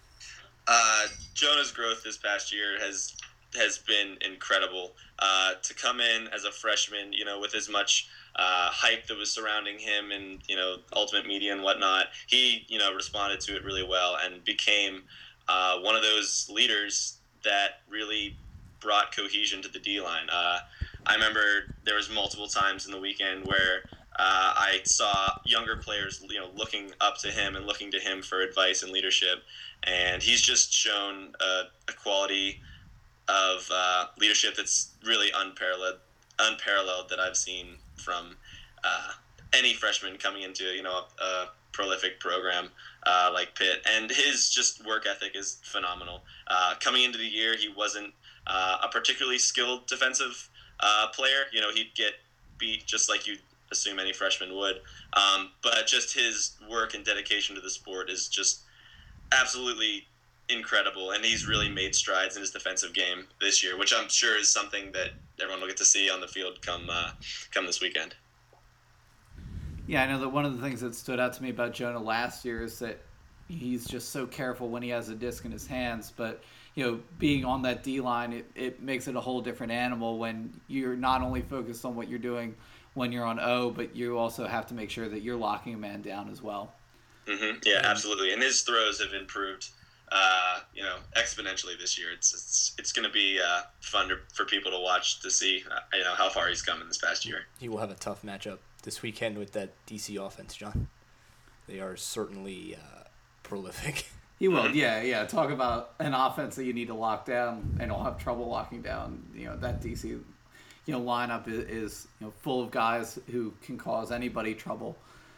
Jonah's growth this past year has been incredible. To come in as a freshman, with as much hype that was surrounding him and ultimate media and whatnot, he responded to it really well and became one of those leaders that really brought cohesion to the D line. I remember there was multiple times in the weekend where I saw younger players, looking up to him and looking to him for advice and leadership, and he's just shown a quality of leadership that's really unparalleled that I've seen from any freshman coming into a prolific program like Pitt. And his just work ethic is phenomenal. Coming into the year, he wasn't a particularly skilled defensive player. He'd get beat just like you'd assume any freshman would. But just his work and dedication to the sport is just absolutely incredible, and he's really made strides in his defensive game this year, which I'm sure is something that everyone will get to see on the field come this weekend. Yeah, I know that one of the things that stood out to me about Jonah last year is that he's just so careful when he has a disc in his hands, but being on that D line, it makes it a whole different animal when you're not only focused on what you're doing when you're on O, but you also have to make sure that you're locking a man down as well. Mm-hmm. Yeah, absolutely. And his throws have improved, exponentially this year. It's going to be fun for people to watch to see, how far he's come in this past year. He will have a tough matchup this weekend with that DC offense, John. They are certainly prolific. He will, yeah. Talk about an offense that you need to lock down, and he'll have trouble locking down. That DC, lineup is full of guys who can cause anybody trouble.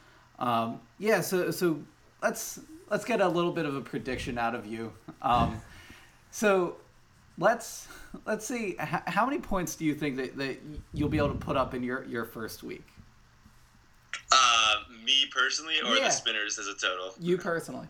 So let's get a little bit of a prediction out of you. So let's see how many points do you think that you'll be able to put up in your first week? Me personally, or the Spinners as a total? You personally.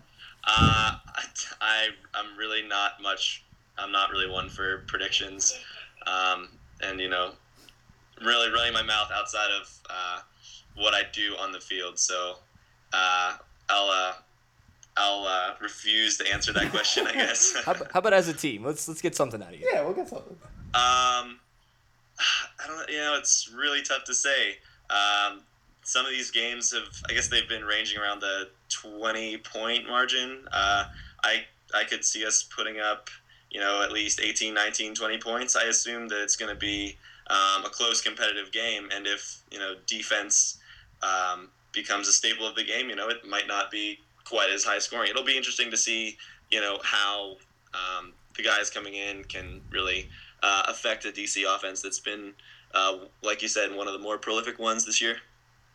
I'm really not much. I'm not really one for predictions, and really running my mouth outside of what I do on the field. So I'll refuse to answer that question, I guess. How about as a team? Let's get something out of you. Yeah, we'll get something. I don't. It's really tough to say. Some of these games they've been ranging around the 20-point margin. I could see us putting up, at least 18, 19, 20 points. I assume that it's going to be a close competitive game. And if, defense becomes a staple of the game, it might not be quite as high scoring. It'll be interesting to see, how the guys coming in can really affect a DC offense that's been, like you said, one of the more prolific ones this year.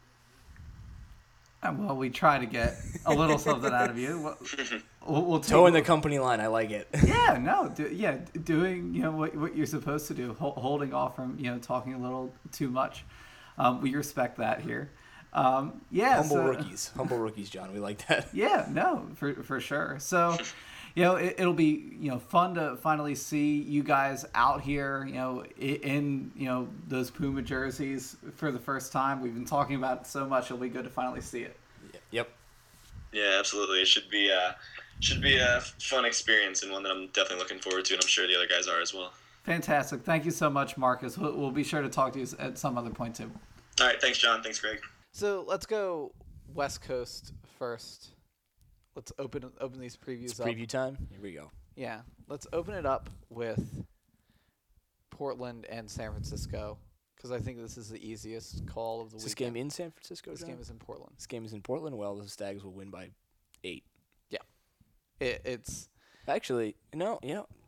Well, we try to get a little something out of you. We'll towing the company line. I like it. Yeah, no, doing what you're supposed to do, holding off from talking a little too much. We respect that here. Humble rookies, John. We like that. Yeah, no, for sure. So, it'll be fun to finally see you guys out here, in those Puma jerseys for the first time. We've been talking about it so much; it'll be good to finally see it. Yep. Yeah, absolutely. It should be a fun experience and one that I'm definitely looking forward to, and I'm sure the other guys are as well. Fantastic. Thank you so much, Marcus. We'll be sure to talk to you at some other point too. All right. Thanks, John. Thanks, Greg. So let's go West Coast first. Let's open these previews up. Preview time. Here we go. Yeah, let's open it up with Portland and San Francisco because I think this is the easiest call of the week. Is this game in San Francisco? This John? game is in Portland. This game is in Portland. Well, the Stags will win by 8. Yeah, it's actually no.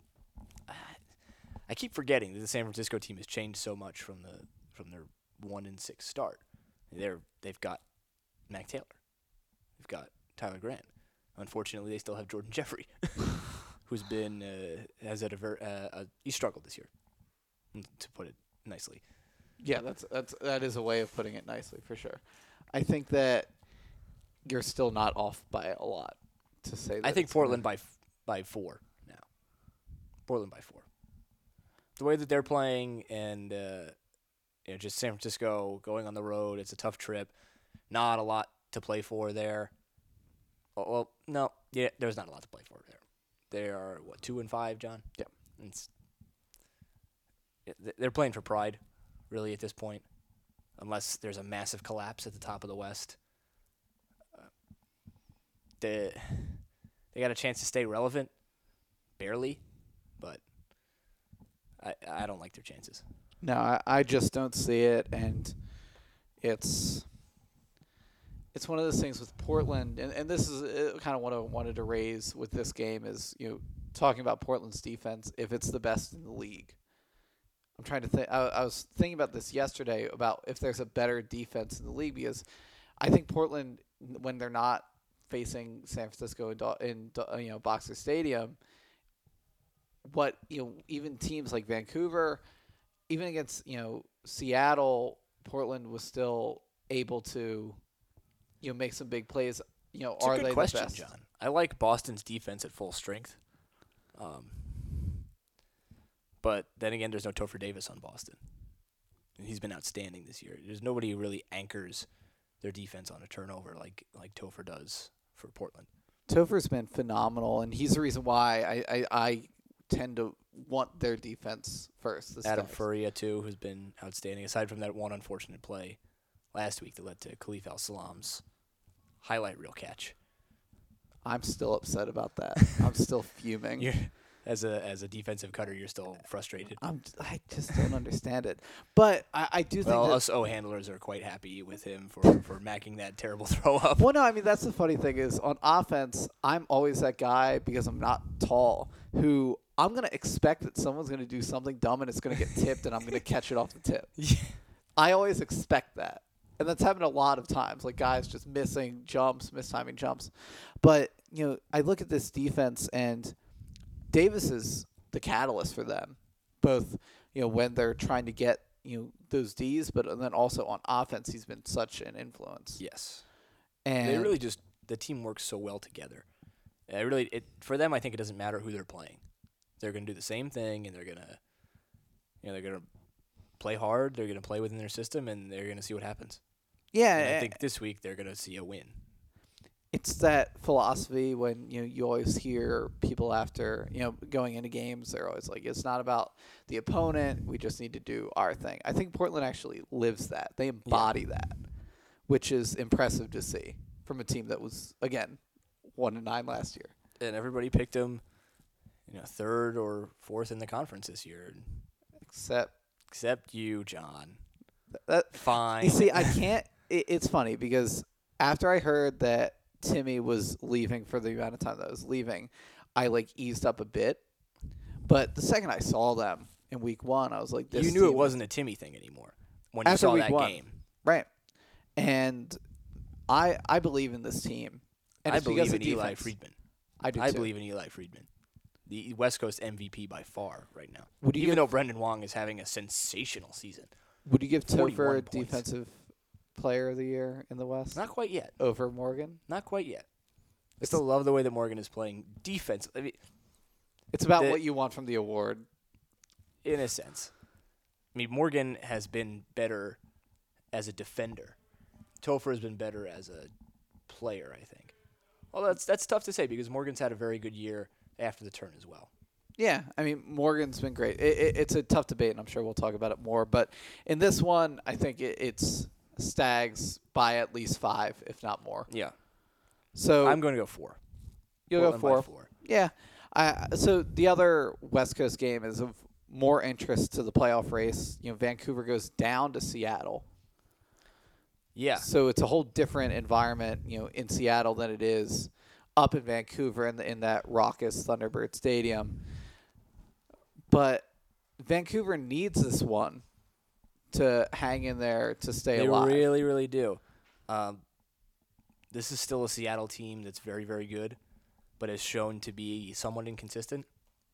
I keep forgetting that the San Francisco team has changed so much from their 1-6 start. They've got Mac Taylor. They've got Tyler Grant. Unfortunately, they still have Jordan Jeffrey, who's been he struggled this year, to put it nicely. Yeah, that is a way of putting it nicely for sure. I think that you're still not off by a lot to say that. I think Portland by 4 now. Portland by 4. The way that they're playing and just San Francisco going on the road, it's a tough trip. Not a lot to play for there. Well, no, yeah, there's not a lot to play for there. They are 2-5, John. Yeah, they're playing for pride, really, at this point, unless there's a massive collapse at the top of the West. They got a chance to stay relevant, barely, but I don't like their chances. No, I just don't see it, and it's one of those things with Portland, and this is kind of what I wanted to raise with this game is, talking about Portland's defense, if it's the best in the league. I'm trying to think. I was thinking about this yesterday about if there's a better defense in the league because I think Portland, when they're not facing San Francisco in Boxer Stadium, even teams like Vancouver, even against Seattle, Portland was still able to make some big plays. It's are a good they question, the best? John? I like Boston's defense at full strength. But then again, there's no Topher Davis on Boston. And he's been outstanding this year. There's nobody who really anchors their defense on a turnover like Topher does for Portland. Topher's been phenomenal, and he's the reason why I tend to want their defense first. Adam Furia, too, who's been outstanding, aside from that one unfortunate play last week that led to Khalif Al-Salam's highlight reel catch. I'm still upset about that. I'm still fuming. As a defensive cutter, you're still frustrated. I just don't understand it. But I do think that us O-handlers are quite happy with him for macking that terrible throw up. Well, no, I mean, that's the funny thing is on offense, I'm always that guy because I'm not tall who I'm going to expect that someone's going to do something dumb and it's going to get tipped and I'm going to catch it off the tip. Yeah. I always expect that. And that's happened a lot of times, like guys just missing jumps, mistiming jumps. But, I look at this defense and Davis is the catalyst for them, both, when they're trying to get, those Ds, but then also on offense, he's been such an influence. Yes. And they really the team works so well together. For them, I think it doesn't matter who they're playing. They're going to do the same thing, and they're going to play hard. They're going to play within their system, and they're going to see what happens. Yeah. And I think this week they're going to see a win. It's that philosophy when you always hear people after going into games, they're always like, it's not about the opponent, we just need to do our thing. I think Portland actually lives that. They embody that, which is impressive to see from a team that was, again, 1-9 last year. And everybody picked them, third or fourth in the conference this year, except you, John. Fine. You see, I can't. It's funny because after I heard that Timmy was leaving for the amount of time that I was leaving, I eased up a bit. But the second I saw them in week 1, I was like, this you knew it wasn't a Timmy thing anymore when you saw that game. Right. And I believe in this team. And I believe in Eli Friedman. I do I too. believe in Eli Friedman. The West Coast MVP by far right now. Even though Brendan Wong is having a sensational season. Would you give 41 Topher Defensive Player of the Year in the West? Not quite yet. Over Morgan? Not quite yet. I still love the way that Morgan is playing defense. I mean, It's about The- what you want from the award. in a sense. I mean, Morgan has been better as a defender. Topher has been better as a player, I think. Well, that's tough to say because Morgan's had a very good year after the turn as well. Yeah, I mean, Morgan's been great. It's a tough debate, and I'm sure we'll talk about it more. But in this one, I think it's Stags by at least 5, if not more. Yeah. So I'm going to go 4. you'll go Portland by 4. 4. Yeah. So the other West Coast game is of more interest to the playoff race. Vancouver goes down to Seattle. Yeah. So it's a whole different environment, in Seattle than it is up in Vancouver in that raucous Thunderbird Stadium. But Vancouver needs this one to hang in there to stay They alive. really, really do. This is still a Seattle team that's very, very good, but has shown to be somewhat inconsistent.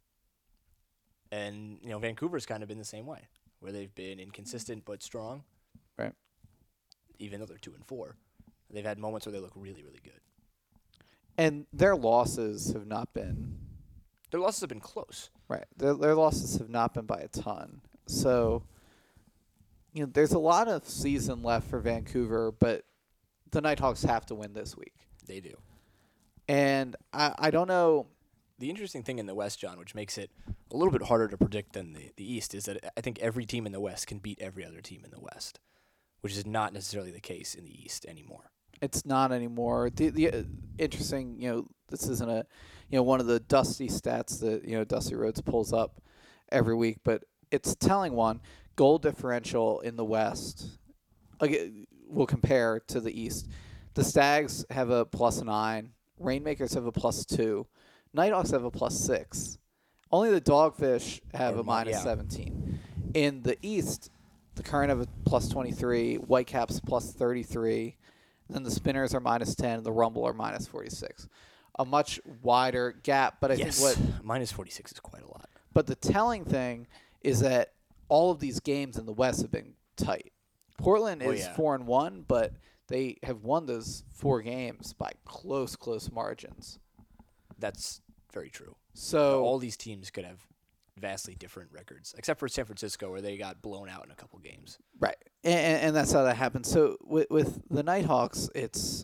And, Vancouver's kind of been the same way, where they've been inconsistent but strong. Right. Even though they're 2-4. They've had moments where they look really, really good. And their losses have not been Their losses have been close. right. Their losses have not been by a ton. So there's a lot of season left for Vancouver, but the Nighthawks have to win this week. They do. And I don't know. The interesting thing in the West, John, which makes it a little bit harder to predict than the East, is that I think every team in the West can beat every other team in the West, which is not necessarily the case in the East anymore. It's not anymore. The interesting, this isn't a, one of the Dusty stats that, Dusty Rhodes pulls up every week, but it's telling one. Goal differential in the West, we'll compare to the East. The Stags have a +9. Rainmakers have a +2. Nighthawks have a +6. Only the Dogfish have a yeah. -17. In the East, the Current have a +23. Whitecaps +33. Then the Spinners are -10. The Rumble are -46. A much wider gap, but I Yes, think what -46 is quite a lot. but the telling thing is that all of these games in the West have been tight. Portland is yeah. 4-1, but they have won those 4 games by close margins. That's very true. So All these teams could have vastly different records, except for San Francisco, where they got blown out in a couple games. right, and that's how that happens. So with the Nighthawks, it's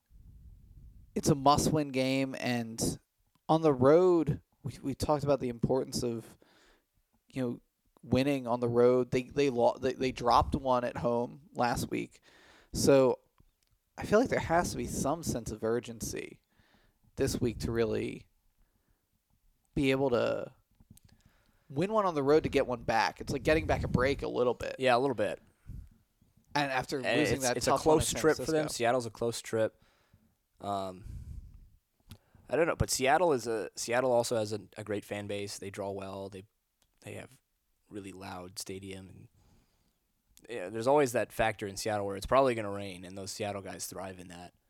a must-win game, and on the road, we talked about the importance of winning on the road. They dropped one at home last week, so I feel like there has to be some sense of urgency this week to really be able to win one on the road to get one back. It's like getting back a break a little bit. Yeah, a little bit. And after And losing it's, that it's a tough one in close San trip for them. Francisco. Seattle's a close trip. I don't know, but Seattle also has a great fan base. They draw well. They have really loud stadium, and there's always that factor in Seattle where it's probably going to rain, and those Seattle guys thrive in that.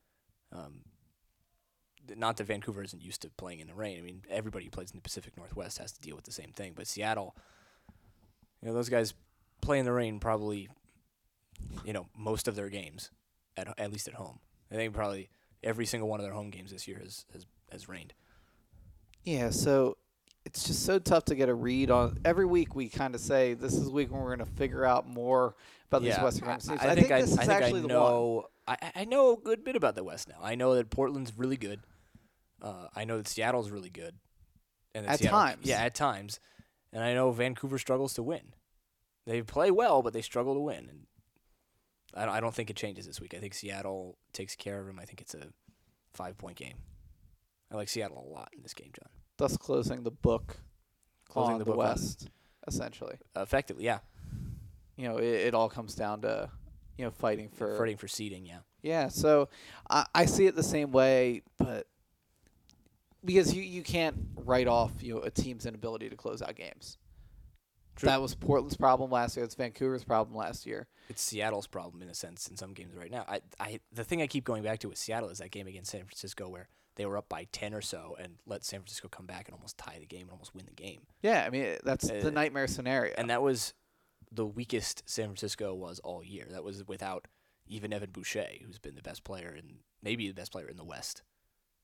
Not that Vancouver isn't used to playing in the rain. I mean, everybody who plays in the Pacific Northwest has to deal with the same thing. But Seattle, those guys play in the rain probably, most of their games, at least at home. I think probably every single one of their home games this year has rained. Yeah, so it's just so tough to get a read on. Every week we kind of say this is the week when we're going to figure out more about these Western Conference teams. I think this is actually the one. know. I know a good bit about the West now. I know that Portland's really good. I know that Seattle's really good. And that At Seattle, times. Yeah, at times. And I know Vancouver struggles to win. They play well, but they struggle to win. And I don't think it changes this week. I think Seattle takes care of them. I think it's a 5-point game. I like Seattle a lot in this game, John. Thus closing the book Closing on the the book on- West, essentially. Effectively, yeah. It all comes down to, fighting for seeding, yeah. Yeah, so I see it the same way, but because you can't write off a team's inability to close out games. True. That was Portland's problem last year. It's Vancouver's problem last year. It's Seattle's problem in a sense in some games right now. The thing I keep going back to with Seattle is that game against San Francisco where they were up by 10 or so and let San Francisco come back and almost tie the game and almost win the game. Yeah, I mean that's the nightmare scenario. And that was the weakest San Francisco was all year. That was without even Evan Boucher, who's been the best player maybe the best player in the West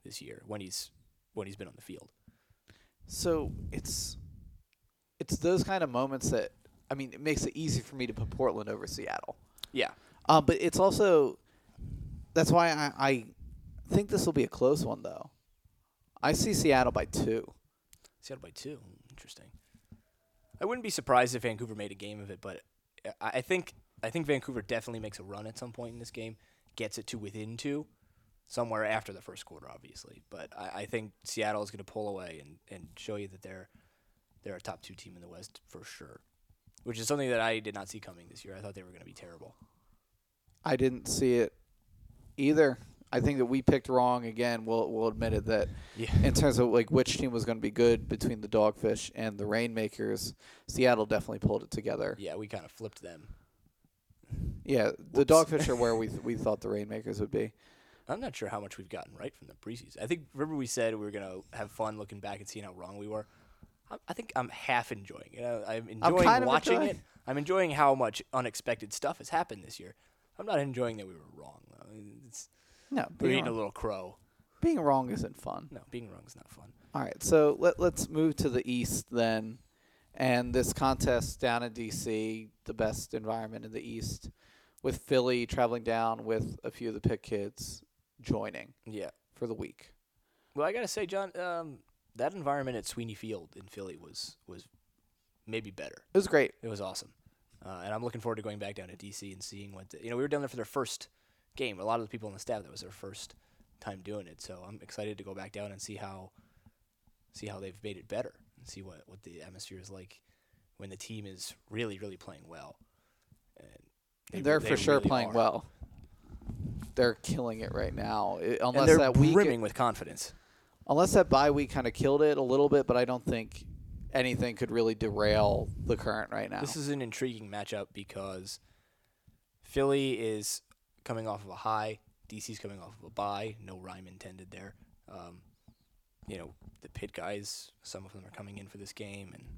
this year when he's been on the field. So it's those kind of moments that, I mean, it makes it easy for me to put Portland over Seattle. Yeah. But it's also, that's why I think this will be a close one, though. I see Seattle by 2. Seattle by 2. Interesting. I wouldn't be surprised if Vancouver made a game of it, but I think Vancouver definitely makes a run at some point in this game, gets it to within 2, somewhere after the first quarter, obviously. But I think Seattle is going to pull away and show you that they're a top 2 team in the West for sure, which is something that I did not see coming this year. I thought they were going to be terrible. I didn't see it either. I think that we picked wrong again. We'll admit it, that in terms of like which team was going to be good between the Dogfish and the Rainmakers, Seattle definitely pulled it together. Yeah, we kind of flipped them. Yeah, the Dogfish are where we thought the Rainmakers would be. I'm not sure how much we've gotten right from the preseason. I think, remember we said we were going to have fun looking back and seeing how wrong we were? I think I'm half enjoying it. I'm enjoying kind of watching enjoying it. I'm enjoying how much unexpected stuff has happened this year. I'm not enjoying that we were wrong, though. No, We're being eating a wrong, little crow. being wrong isn't fun. No, being wrong is not fun. All right, so let's move to the East then. And this contest down in D.C., the best environment in the East, with Philly traveling down with a few of the Pitt kids joining Yeah. for the week. Well, I got to say, John, that environment at Sweeney Field in Philly was maybe better. It was great. It was awesome. And I'm looking forward to going back down to D.C. and seeing what we were down there for their first game. A lot of the people on the staff, that was their first time doing it. So I'm excited to go back down and see how they've made it better and see what the atmosphere is like when the team is really, really playing well. And They're they for sure really playing are. well. They're killing it right now. And Unless they're that week, brimming with confidence. unless that bye week kind of killed it a little bit, but I don't think anything could really derail the current right now. This is an intriguing matchup because Philly is coming off of a high. DC's coming off of a bye. No rhyme intended there. The Pitt guys, some of them are coming in for this game, and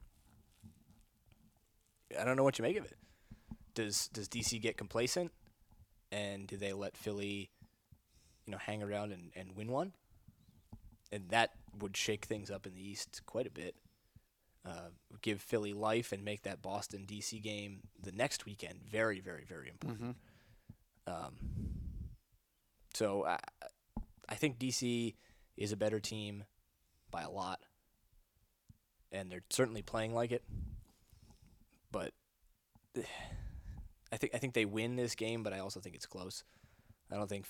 I don't know what you make of it. Does DC get complacent, and do they let Philly, hang around and win one? And that would shake things up in the East quite a bit. Give Philly life and make that Boston-DC game the next weekend very, very, very important. So I think DC is a better team by a lot, and they're certainly playing like it. But I think they win this game, but I also think it's close. I don't think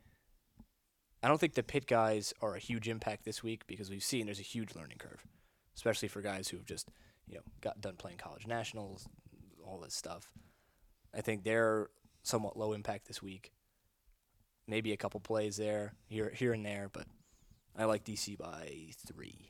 the Pitt guys are a huge impact this week because we've seen there's a huge learning curve, especially for guys who've just got done playing college nationals, all this stuff. I think they're somewhat low impact this week. Maybe a couple plays there, here and there, but I like DC by 3.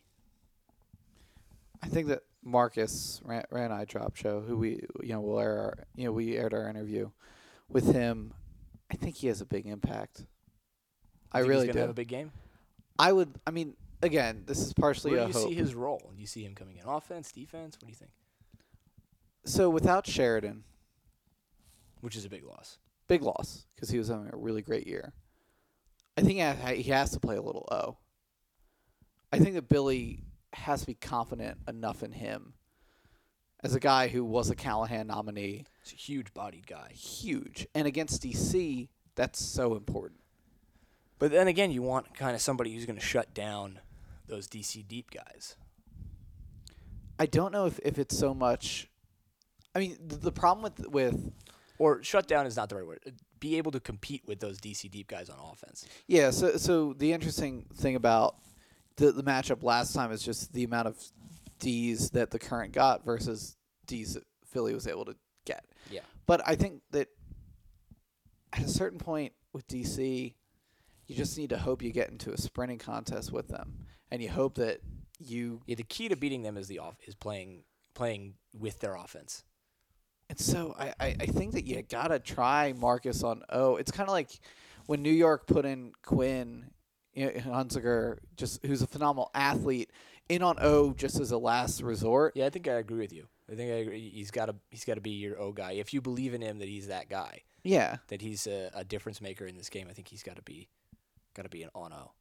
I think that Marcus ran I Drop Show, who we will air we aired our interview with him. I think he has a big impact. I Think really he's do. gonna have a big game. Again, this is partially Where a do you hope. see his role? Do you see him coming in offense, defense? What do you think? So without Sheridan, Which is a big loss. big loss because he was having a really great year. I think he has to play a little O. I think that Billy has to be confident enough in him as a guy who was a Callahan nominee. He's a huge-bodied guy. Huge. And against DC, that's so important. But then again, you want kind of somebody who's going to shut down those DC deep guys. I don't know if it's so much. I mean, the problem with Or shut down is not the right word. Be able to compete with those DC deep guys on offense. yeah. So the interesting thing about the matchup last time is just the amount of D's that the current got versus D's that Philly was able to get. Yeah. But I think that at a certain point with DC, you just need to hope you get into a sprinting contest with them, and you hope that you. Yeah, the key to beating them is is playing with their offense. And so I think that you gotta try Marcus on O. It's kind of like when New York put in Quinn Hunziker, just who's a phenomenal athlete, in on O just as a last resort. Yeah, I think I agree with you. I agree. He's got to be your O guy. If you believe in him that he's that guy, Yeah. that he's a difference maker in this game, I think he's got to be an on O.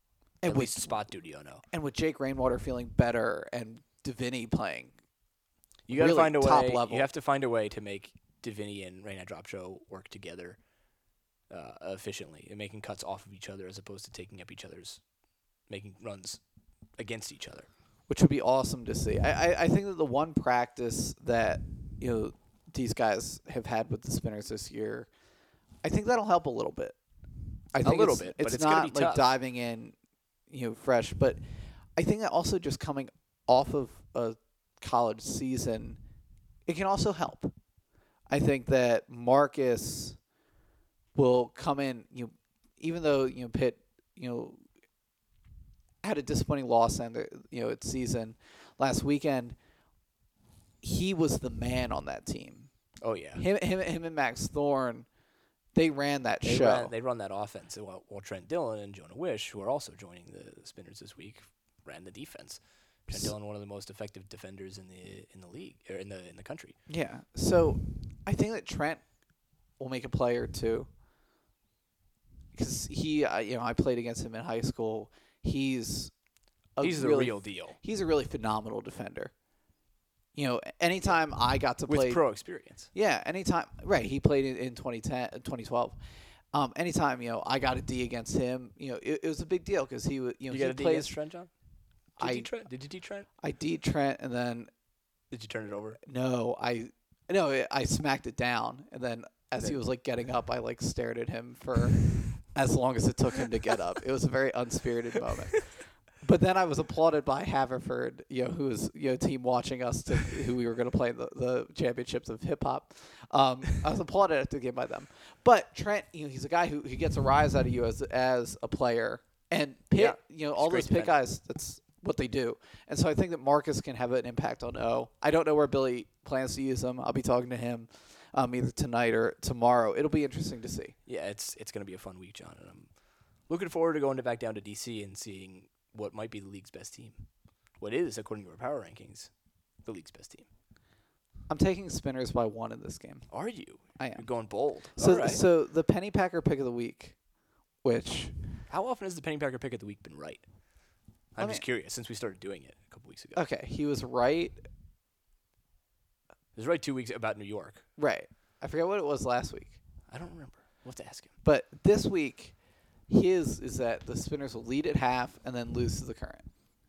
And at with- least spot duty on O. And with Jake Rainwater feeling better and Deviney playing, You got to really find a way. top level. You have to find a way to make Diviney and Reyna Dropshow work together efficiently and making cuts off of each other as opposed to taking up each other's, making runs against each other. which would be awesome to see. I think that the one practice that these guys have had with the Spinners this year, I think that'll help a little bit. I think little bit, but It's it's gonna not be like tough. diving in, fresh. But I think that also just coming off of a college season, it can also help. I think that Marcus will come in. Even though Pitt, had a disappointing loss end, its season last weekend, he was the man on that team. Oh yeah. Him and Max Thorne, they ran that They show. They run that offense. While Trent Dillon and Jonah Wish, who are also joining the Spinners this week, ran the defense. Trent Dillon, one of the most effective defenders in the league or in the country. Yeah. So I think that Trent will make a play or two because he, I played against him in high school. He's the real deal He's a really phenomenal defender. Anytime I got to play with pro experience. Yeah, anytime. Right, he played in 2012. Anytime, I got a D against him, it was a big deal because he would, You he got a D plays. against Trent, John? Did you D Trent? I D Trent, and then Did you turn it over? no, I smacked it down, and then as he was like getting up, I like stared at him for as long as it took him to get up. It was a very unspirited moment. But then I was applauded by Haverford, who was team watching us to who we were going to play the championships of hip hop. I was applauded at the game by them. But Trent, he's a guy who gets a rise out of you as a player. And Pitt, all great those Pitt defender. guys, that's what they do. And so I think that Marcus can have an impact on O. I don't know where Billy plans to use him. I'll be talking to him either tonight or tomorrow. It'll be interesting to see. Yeah, it's going to be a fun week, John, and I'm looking forward to going back down to DC and seeing what might be the league's best team. What is, according to our power rankings, the league's best team. I'm taking Spinners by 1 in this game. Are you? I am. You're going bold. So, All right. so the Pennypacker pick of the week, which How often has the Pennypacker pick of the week been right? I'm I just mean- curious since we started doing it a couple weeks ago. okay, he was right. It was right 2 weeks about New York. Right. I forget what it was last week, I don't remember. We'll have to ask him. but this week, his is that the Spinners will lead at half and then lose to the Current.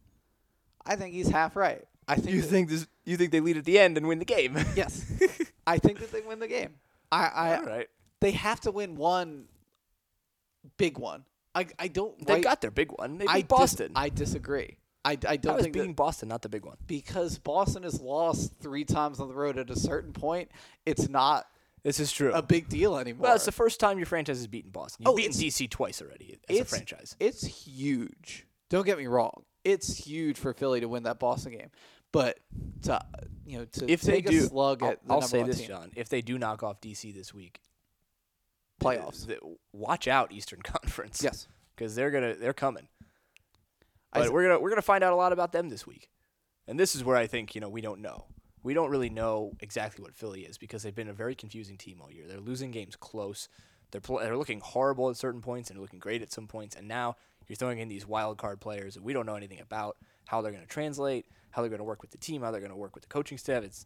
I think he's half right. I think that- You think they lead at the end and win the game? yes, I think that they win the game. I All right. They have to win one big one. I don't. They right- got their big one. They beat I Boston. I disagree. I That don't was think beating that Boston, not the big one. because Boston has lost 3 times on the road at a certain point, it's not This is true. a big deal anymore. Well, it's the first time your franchise has beaten Boston. You've Oh, beaten it's- DC twice already as a franchise. It's huge. Don't get me wrong. It's huge for Philly to win that Boston game, but to If they take do, a slug at the I'll number say one this, team. John. If they do knock off DC this week, Playoffs. Watch out, Eastern Conference. Yes. because they're coming. I But s- we're gonna find out a lot about them this week, and this is where I think we don't know. We don't really know exactly what Philly is because they've been a very confusing team all year. They're losing games close. They're looking horrible at certain points and looking great at some points. And now you're throwing in these wild card players that we don't know anything about, how they're going to translate, how they're going to work with the team, how they're going to work with the coaching staff. It's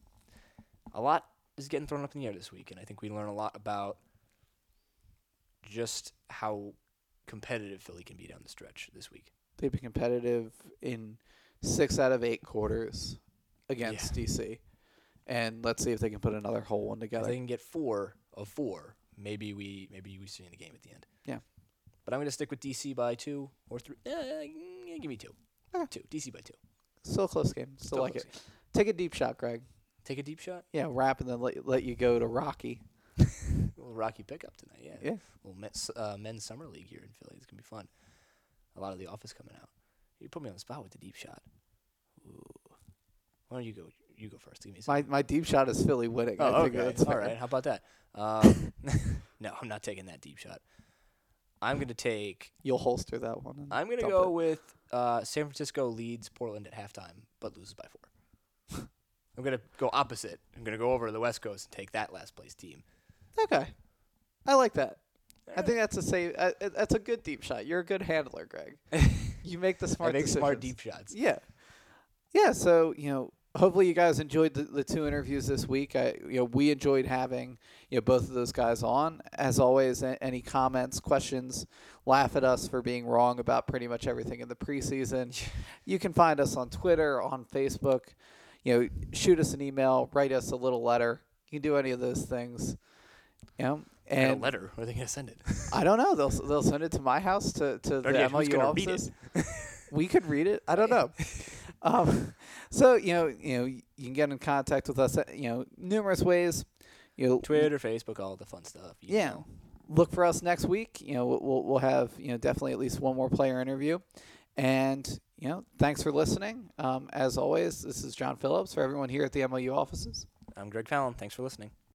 a lot is getting thrown up in the air this week, and I think we learn a lot about just how competitive Philly can be down the stretch this week. They've been competitive in 6 out of 8 quarters against DC. And let's see if they can put another whole one If together. they can get 4 of 4, maybe we see the game at the end. Yeah. But I'm going to stick with DC by 2 or 3. Give me 2. Okay. 2. DC by 2. Still a close game. Still like close it. game. Take a deep shot, Greg. Take a deep shot. Yeah, wrap and then let you go to Rocky. A little Rocky pickup tonight. Yeah. Yeah. A little men's summer league here in Philly. It's going to be fun. A lot of the office coming out. You put me on the spot with the deep shot. Ooh. Why don't you go? You go first. Give me some. My deep shot is Philly winning. Oh, I think okay. that's All fair. right. How about that? No, I'm not taking that deep shot. I'm going to take. You'll holster that one. and I'm going to dump go it. with San Francisco leads Portland at halftime, but loses by 4. I'm going to go opposite. I'm going to go over to the West Coast and take that last place team. Okay. I like that. I think that's a safe. That's a good deep shot. You're a good handler, Greg. You make the I smart make decisions. smart deep shots. Yeah. Yeah. So, hopefully you guys enjoyed the two interviews this week. We enjoyed having, both of those guys on. As always, any comments, questions, laugh at us for being wrong about pretty much everything in the preseason. You can find us on Twitter, on Facebook. Shoot us an email, write us a little letter. You can do any of those things. And a letter. Where are they going to send it? I don't know. They'll send it to my house to the Who's MLU gonna read offices. it? We could read it. I don't know. So you can get in contact with us. Numerous ways. Twitter, Facebook, all the fun stuff. Email. Look for us next week. We'll have definitely at least one more player interview, and thanks for listening. As always, this is John Phillips for everyone here at the MLU offices. I'm Greg Fallon. Thanks for listening.